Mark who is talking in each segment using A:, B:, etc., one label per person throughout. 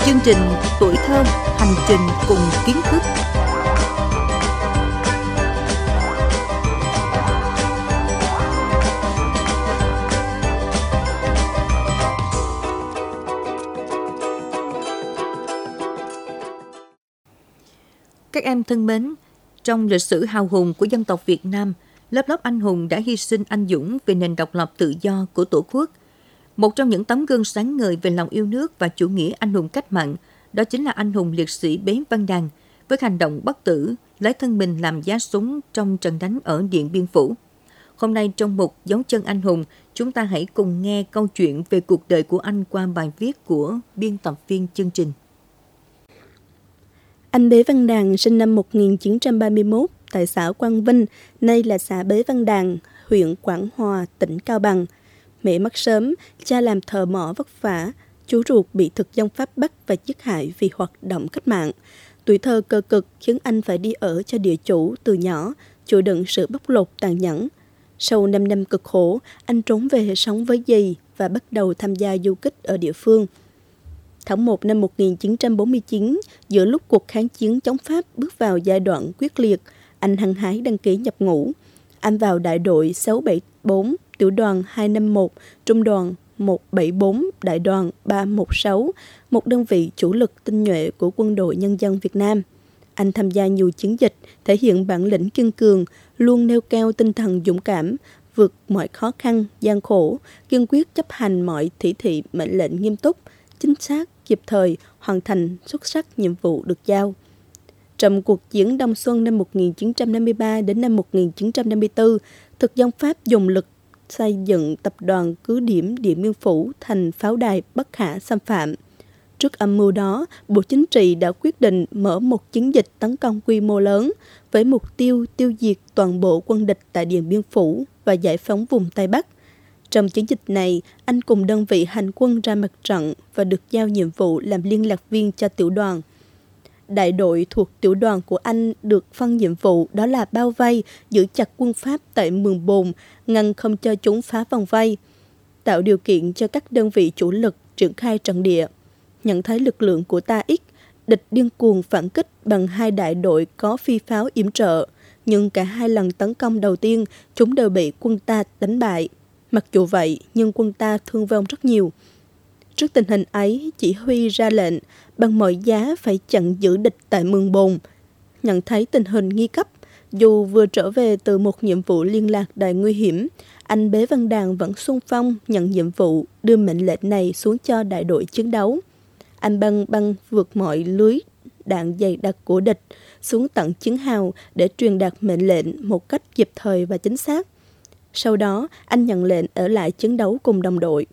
A: Chương trình Tuổi thơ hành trình cùng kiến thức. Các em thân mến, trong lịch sử hào hùng của dân tộc Việt Nam, lớp lớp anh hùng đã hy sinh anh dũng vì nền độc lập tự do của Tổ quốc. Một trong những tấm gương sáng ngời về lòng yêu nước và chủ nghĩa anh hùng cách mạng, đó chính là anh hùng liệt sĩ Bế Văn Đàn, với hành động bất tử, lấy thân mình làm giá súng trong trận đánh ở Điện Biên Phủ. Hôm nay trong mục Dấu chân anh hùng, chúng ta hãy cùng nghe câu chuyện về cuộc đời của anh qua bài viết của biên tập viên chương trình.
B: Anh Bế Văn Đàn sinh năm 1931 tại xã Quang Vinh, nay là xã Bế Văn Đàn, huyện Quảng Hòa, tỉnh Cao Bằng. Mẹ mất sớm, cha làm thợ mỏ vất vả, chú ruột bị thực dân Pháp bắt và giết hại vì hoạt động cách mạng. Tuổi thơ cơ cực khiến anh phải đi ở cho địa chủ từ nhỏ, chịu đựng sự bóc lột tàn nhẫn. Sau 5 năm cực khổ, anh trốn về sống với dì và bắt đầu tham gia du kích ở địa phương. Tháng 1 năm 1949, giữa lúc cuộc kháng chiến chống Pháp bước vào giai đoạn quyết liệt, anh hăng hái đăng ký nhập ngũ. Anh vào đại đội 674, tiểu đoàn 251, trung đoàn 174, đại đoàn 316, một đơn vị chủ lực tinh nhuệ của Quân đội Nhân dân Việt Nam. Anh tham gia nhiều chiến dịch, thể hiện bản lĩnh kiên cường, luôn nêu cao tinh thần dũng cảm, vượt mọi khó khăn, gian khổ, kiên quyết chấp hành mọi chỉ thị mệnh lệnh nghiêm túc, chính xác, kịp thời, hoàn thành xuất sắc nhiệm vụ được giao. Trong cuộc chiến Đông Xuân năm 1953 đến năm 1954, thực dân Pháp dùng lực xây dựng tập đoàn cứ điểm Điện Biên Phủ thành pháo đài bất khả xâm phạm. Trước âm mưu đó, Bộ Chính trị đã quyết định mở một chiến dịch tấn công quy mô lớn với mục tiêu tiêu diệt toàn bộ quân địch tại Điện Biên Phủ và giải phóng vùng Tây Bắc. Trong chiến dịch này, anh cùng đơn vị hành quân ra mặt trận và được giao nhiệm vụ làm liên lạc viên cho tiểu đoàn. Đại đội thuộc tiểu đoàn của anh được phân nhiệm vụ đó là bao vây, giữ chặt quân Pháp tại Mường Bồn, ngăn không cho chúng phá vòng vây, tạo điều kiện cho các đơn vị chủ lực triển khai trận địa. Nhận thấy lực lượng của ta ít, địch điên cuồng phản kích bằng 2 đại đội có phi pháo yểm trợ, nhưng cả 2 lần tấn công đầu tiên, chúng đều bị quân ta đánh bại. Mặc dù vậy, nhưng quân ta thương vong rất nhiều. Trước tình hình ấy, chỉ huy ra lệnh bằng mọi giá phải chặn giữ địch tại Mường Bồn. Nhận thấy tình hình nguy cấp, dù vừa trở về từ một nhiệm vụ liên lạc đầy nguy hiểm, anh Bế Văn Đàn vẫn xung phong nhận nhiệm vụ đưa mệnh lệnh này xuống cho đại đội chiến đấu. Anh băng vượt mọi lưới đạn dày đặc của địch xuống tận chiến hào để truyền đạt mệnh lệnh một cách kịp thời và chính xác. Sau đó, anh nhận lệnh ở lại chiến đấu cùng đồng đội.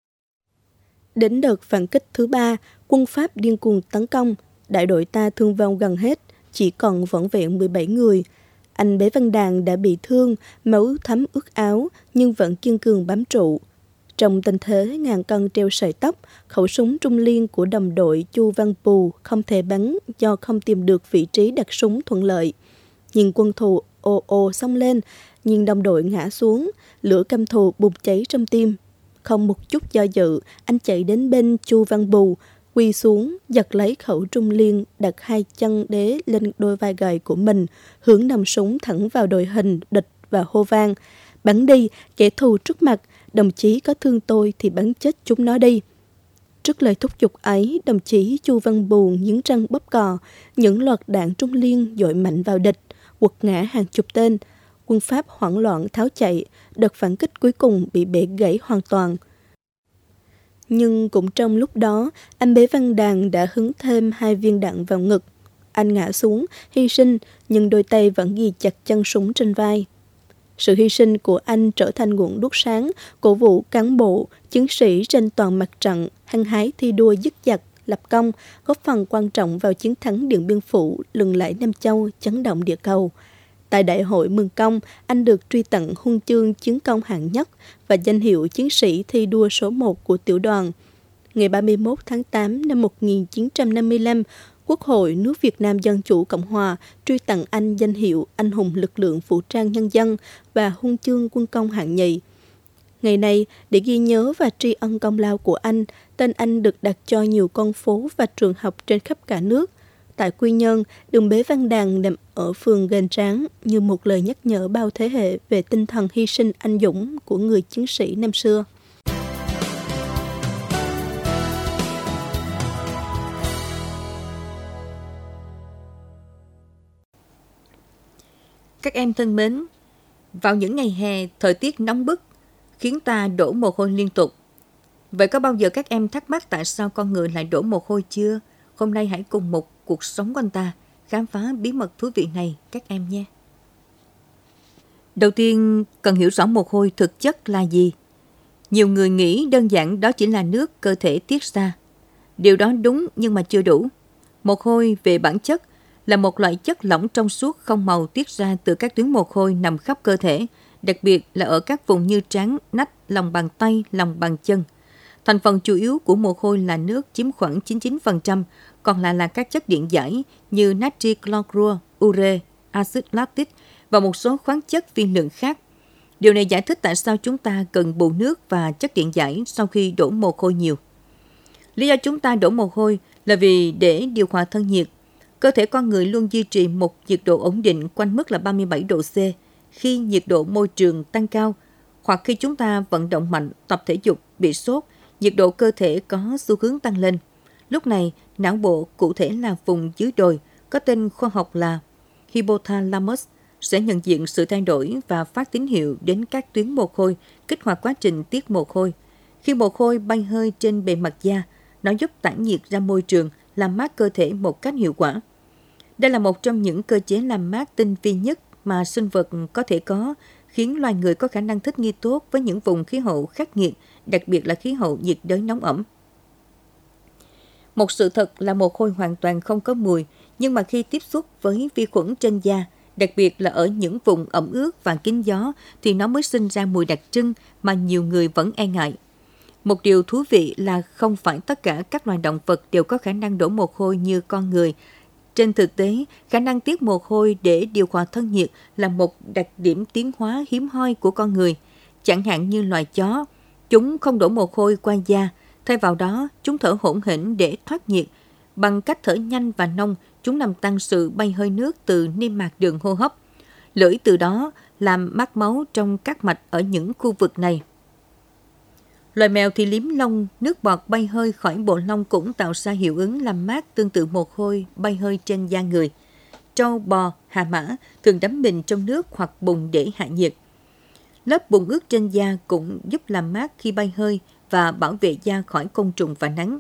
B: Đến đợt phản kích thứ 3, quân Pháp điên cuồng tấn công, đại đội ta thương vong gần hết, chỉ còn vỏn vẹn 17 người. Anh Bế Văn Đàn đã bị thương, máu thấm ướt áo, nhưng vẫn kiên cường bám trụ. Trong tình thế ngàn cân treo sợi tóc, khẩu súng Trung Liên của đồng đội Chu Văn Pù không thể bắn do không tìm được vị trí đặt súng thuận lợi. Nhìn quân thù ồ ồ xông lên, nhìn đồng đội ngã xuống, lửa căm thù bùng cháy trong tim. Không một chút do dự, anh chạy đến bên Chu Văn Bù, quỳ xuống, giật lấy khẩu Trung Liên, đặt 2 chân đế lên đôi vai gầy của mình, hướng nòng súng thẳng vào đội hình địch và hô vang: "Bắn đi, kẻ thù trước mặt, đồng chí có thương tôi thì bắn chết chúng nó đi." Trước lời thúc giục ấy, đồng chí Chu Văn Bù nghiến răng bóp cò, những loạt đạn Trung Liên dội mạnh vào địch, quật ngã hàng chục tên. Quân Pháp hoảng loạn tháo chạy, đợt phản kích cuối cùng bị bẻ gãy hoàn toàn. Nhưng cũng trong lúc đó, anh Bế Văn Đàn đã hứng thêm 2 viên đạn vào ngực. Anh ngã xuống, hy sinh, nhưng đôi tay vẫn ghi chặt chân súng trên vai. Sự hy sinh của anh trở thành nguồn đuốc sáng, cổ vũ cán bộ, chiến sĩ trên toàn mặt trận, hăng hái thi đua dứt giặc, lập công, góp phần quan trọng vào chiến thắng Điện Biên Phủ, lừng lẫy Nam Châu, chấn động địa cầu. Tại Đại hội Mường Công, anh được truy tặng huân chương chiến công hạng nhất và danh hiệu chiến sĩ thi đua số 1 của tiểu đoàn. Ngày 31 tháng 8 năm 1955, Quốc hội nước Việt Nam Dân Chủ Cộng Hòa truy tặng anh danh hiệu Anh hùng lực lượng vũ trang nhân dân và huân chương quân công hạng nhì. Ngày này, để ghi nhớ và tri ân công lao của anh, tên anh được đặt cho nhiều con phố và trường học trên khắp cả nước. Tại Quy Nhơn, đường Bế Văn Đàn nằm ở phường Gành Tráng như một lời nhắc nhở bao thế hệ về tinh thần hy sinh anh dũng của người chiến sĩ năm xưa.
A: Các em thân mến, vào những ngày hè, thời tiết nóng bức khiến ta đổ mồ hôi liên tục. Vậy có bao giờ các em thắc mắc tại sao con người lại đổ mồ hôi chưa? Hôm nay hãy cùng một cuộc sống quanh ta khám phá bí mật thú vị này các em nhé. Đầu tiên, cần hiểu rõ mồ hôi thực chất là gì. Nhiều người nghĩ đơn giản đó chỉ là nước cơ thể tiết ra. Điều đó đúng nhưng mà chưa đủ. Mồ hôi về bản chất là một loại chất lỏng trong suốt không màu tiết ra từ các tuyến mồ hôi nằm khắp cơ thể, đặc biệt là ở các vùng như trán, nách, lòng bàn tay, lòng bàn chân. Thành phần chủ yếu của mồ hôi là nước chiếm khoảng 99%, còn lại là các chất điện giải như natri clorua, ure, axit lactic và một số khoáng chất vi lượng khác. Điều này giải thích tại sao chúng ta cần bù nước và chất điện giải sau khi đổ mồ hôi nhiều. Lý do chúng ta đổ mồ hôi là vì để điều hòa thân nhiệt. Cơ thể con người luôn duy trì một nhiệt độ ổn định quanh mức là 37 độ C. Khi nhiệt độ môi trường tăng cao, hoặc khi chúng ta vận động mạnh, tập thể dục, bị sốt, nhiệt độ cơ thể có xu hướng tăng lên. Lúc này, não bộ, cụ thể là vùng dưới đồi, có tên khoa học là hypothalamus, sẽ nhận diện sự thay đổi và phát tín hiệu đến các tuyến mồ hôi, kích hoạt quá trình tiết mồ hôi. Khi mồ hôi bay hơi trên bề mặt da, nó giúp tản nhiệt ra môi trường, làm mát cơ thể một cách hiệu quả. Đây là một trong những cơ chế làm mát tinh vi nhất mà sinh vật có thể có, khiến loài người có khả năng thích nghi tốt với những vùng khí hậu khắc nghiệt, đặc biệt là khí hậu nhiệt đới nóng ẩm. Một sự thật là mồ hôi hoàn toàn không có mùi, nhưng mà khi tiếp xúc với vi khuẩn trên da, đặc biệt là ở những vùng ẩm ướt và kín gió, thì nó mới sinh ra mùi đặc trưng mà nhiều người vẫn e ngại. Một điều thú vị là không phải tất cả các loài động vật đều có khả năng đổ mồ hôi như con người. Trên thực tế, khả năng tiết mồ hôi để điều hòa thân nhiệt là một đặc điểm tiến hóa hiếm hoi của con người. Chẳng hạn như loài chó, chúng không đổ mồ hôi qua da, thay vào đó chúng thở hổn hển để thoát nhiệt. Bằng cách thở nhanh và nông, chúng làm tăng sự bay hơi nước từ niêm mạc đường hô hấp. Lưỡi từ đó làm mát máu trong các mạch ở những khu vực này. Loài mèo thì liếm lông, nước bọt bay hơi khỏi bộ lông cũng tạo ra hiệu ứng làm mát tương tự mồ hôi bay hơi trên da người. Trâu, bò, hà mã thường đắm mình trong nước hoặc bùn để hạ nhiệt. Lớp bùn ướt trên da cũng giúp làm mát khi bay hơi và bảo vệ da khỏi côn trùng và nắng.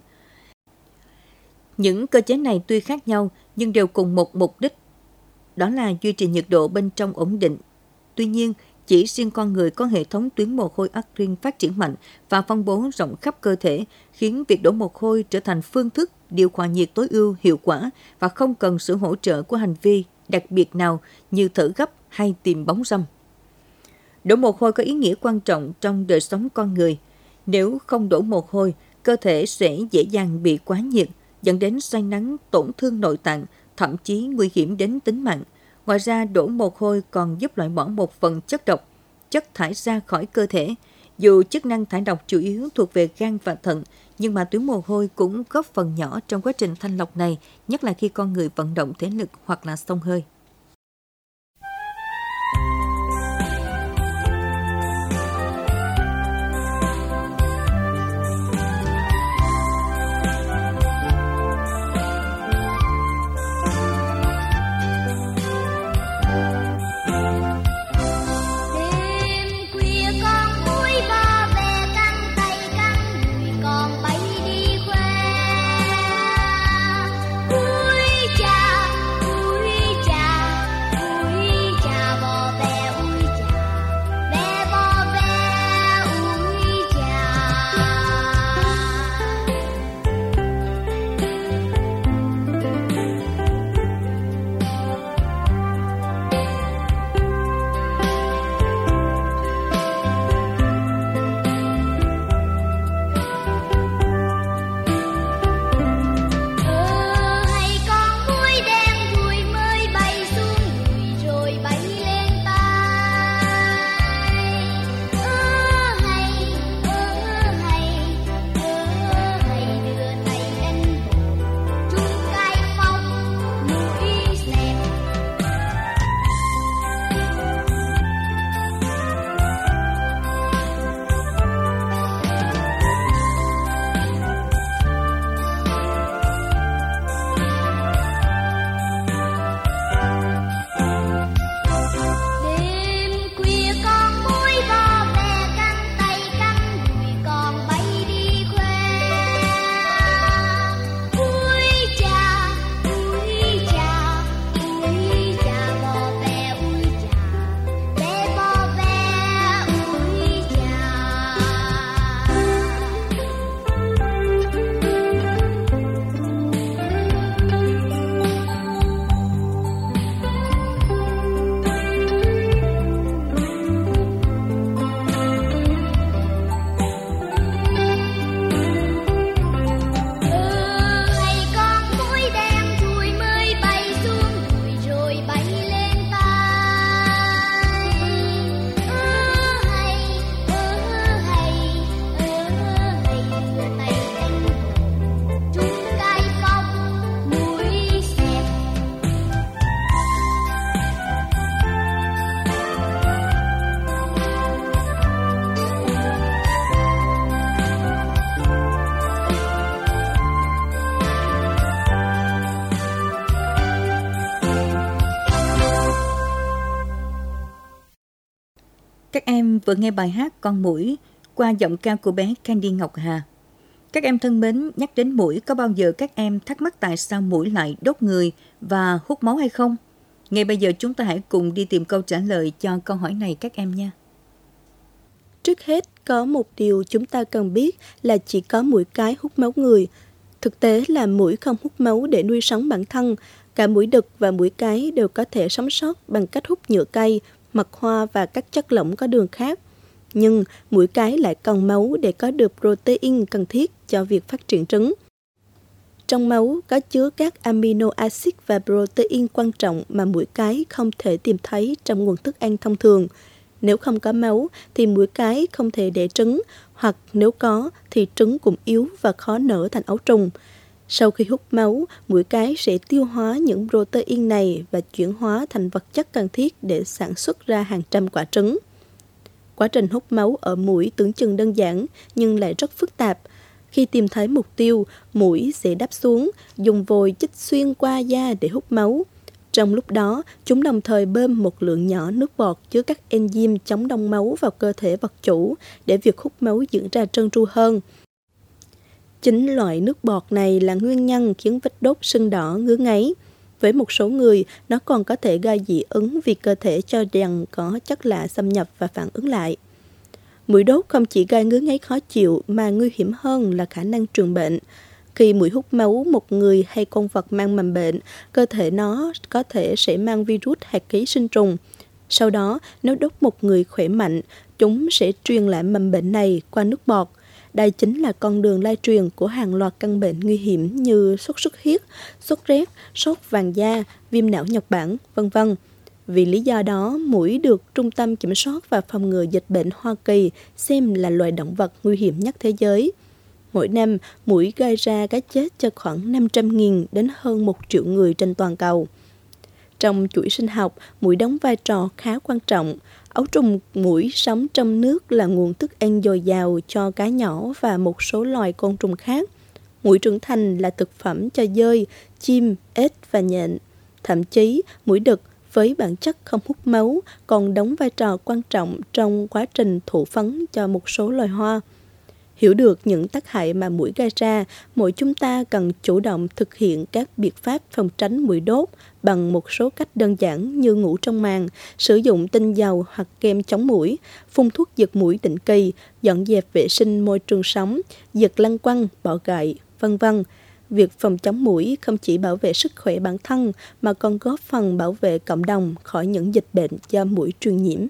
A: Những cơ chế này tuy khác nhau nhưng đều cùng một mục đích, đó là duy trì nhiệt độ bên trong ổn định. Tuy nhiên, chỉ riêng con người có hệ thống tuyến mồ hôi artery phát triển mạnh và phân bố rộng khắp cơ thể, khiến việc đổ mồ hôi trở thành phương thức điều hòa nhiệt tối ưu hiệu quả và không cần sự hỗ trợ của hành vi đặc biệt nào như thở gấp hay tìm bóng râm. Đổ mồ hôi có ý nghĩa quan trọng trong đời sống con người. Nếu không đổ mồ hôi, cơ thể sẽ dễ dàng bị quá nhiệt, dẫn đến say nắng, tổn thương nội tạng, thậm chí nguy hiểm đến tính mạng. Ngoài ra, đổ mồ hôi còn giúp loại bỏ một phần chất độc, chất thải ra khỏi cơ thể. Dù chức năng thải độc chủ yếu thuộc về gan và thận, nhưng mà tuyến mồ hôi cũng góp phần nhỏ trong quá trình thanh lọc này, nhất là khi con người vận động thể lực hoặc là xông hơi.
C: Cha
A: em vừa nghe bài hát Con Muỗi qua giọng ca của bé Candy Ngọc Hà. Các em thân mến, nhắc đến muỗi có bao giờ các em thắc mắc tại sao muỗi lại đốt người và hút máu hay không? Ngay bây giờ chúng ta hãy cùng đi tìm câu trả lời cho câu hỏi này các em nha.
B: Trước hết, có một điều chúng ta cần biết là chỉ có muỗi cái hút máu người. Thực tế là muỗi không hút máu để nuôi sống bản thân. Cả muỗi đực và muỗi cái đều có thể sống sót bằng cách hút nhựa cây, mật hoa và các chất lỏng có đường khác. Nhưng muỗi cái lại cần máu để có được protein cần thiết cho việc phát triển trứng. Trong máu có chứa các amino acid và protein quan trọng mà muỗi cái không thể tìm thấy trong nguồn thức ăn thông thường. Nếu không có máu thì muỗi cái không thể đẻ trứng, hoặc nếu có thì trứng cũng yếu và khó nở thành ấu trùng. Sau khi hút máu, muỗi cái sẽ tiêu hóa những protein này và chuyển hóa thành vật chất cần thiết để sản xuất ra hàng trăm quả trứng. Quá trình hút máu ở muỗi tưởng chừng đơn giản nhưng lại rất phức tạp. Khi tìm thấy mục tiêu, muỗi sẽ đáp xuống, dùng vòi chích xuyên qua da để hút máu. Trong lúc đó, chúng đồng thời bơm một lượng nhỏ nước bọt chứa các enzyme chống đông máu vào cơ thể vật chủ để việc hút máu diễn ra trơn tru hơn. Chính loại nước bọt này là nguyên nhân khiến vết đốt sưng đỏ ngứa ngáy. Với một số người, nó còn có thể gây dị ứng vì cơ thể cho rằng có chất lạ xâm nhập và phản ứng lại. Muỗi đốt không chỉ gây ngứa ngáy khó chịu mà nguy hiểm hơn là khả năng truyền bệnh. Khi muỗi hút máu một người hay con vật mang mầm bệnh, cơ thể nó có thể sẽ mang virus hoặc ký sinh trùng. Sau đó, nếu đốt một người khỏe mạnh, chúng sẽ truyền lại mầm bệnh này qua nước bọt. Đây chính là con đường lây truyền của hàng loạt căn bệnh nguy hiểm như sốt xuất huyết, sốt rét, sốt vàng da, viêm não Nhật Bản, v.v. Vì lý do đó, muỗi được Trung tâm Kiểm soát và Phòng ngừa Dịch bệnh Hoa Kỳ xem là loài động vật nguy hiểm nhất thế giới. Mỗi năm, muỗi gây ra cái chết cho khoảng 500.000 đến hơn 1 triệu người trên toàn cầu. Trong chuỗi sinh học, muỗi đóng vai trò khá quan trọng. Ấu trùng muỗi sống trong nước là nguồn thức ăn dồi dào cho cá nhỏ và một số loài côn trùng khác. Muỗi trưởng thành là thực phẩm cho dơi, chim, ếch và nhện. Thậm chí, muỗi đực với bản chất không hút máu còn đóng vai trò quan trọng trong quá trình thụ phấn cho một số loài hoa. Hiểu được những tác hại mà muỗi gây ra, mỗi chúng ta cần chủ động thực hiện các biện pháp phòng tránh muỗi đốt bằng một số cách đơn giản như ngủ trong màn, sử dụng tinh dầu hoặc kem chống muỗi, phun thuốc diệt muỗi định kỳ, dọn dẹp vệ sinh môi trường sống, diệt lăng quăng, bọ gậy, v.v. Việc phòng chống muỗi không chỉ bảo vệ sức khỏe bản thân mà còn góp phần bảo vệ cộng đồng khỏi những dịch bệnh do muỗi truyền nhiễm.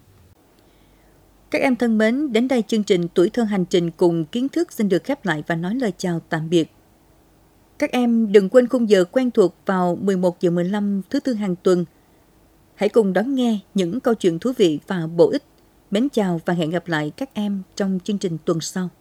A: Các em thân mến, đến đây chương trình Tuổi Thơ Hành Trình cùng kiến thức xin được khép lại và nói lời chào tạm biệt. Các em đừng quên khung giờ quen thuộc vào 11:15 thứ Tư hàng tuần. Hãy cùng đón nghe những câu chuyện thú vị và bổ ích. Mến chào và hẹn gặp lại các em trong chương trình tuần sau.